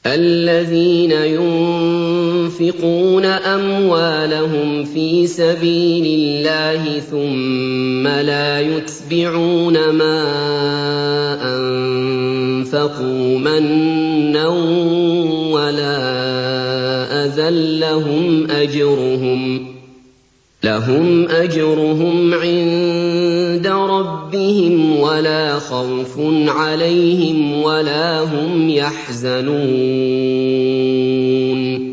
الَّذِينَ يُنفِقُونَ أَمْوَالَهُمْ فِي سَبِيلِ اللَّهِ ثُمَّ لَا يُتْبِعُونَ مَا أَنفَقُوا مَنًّا وَلَا أَذًى لَّهُمْ أَجْرُهُمْ عِندَ رَبِّهِمْ وَلَا خَوْفٌ عَلَيْهِمْ وَلَا هُمْ يَحْزَنُونَ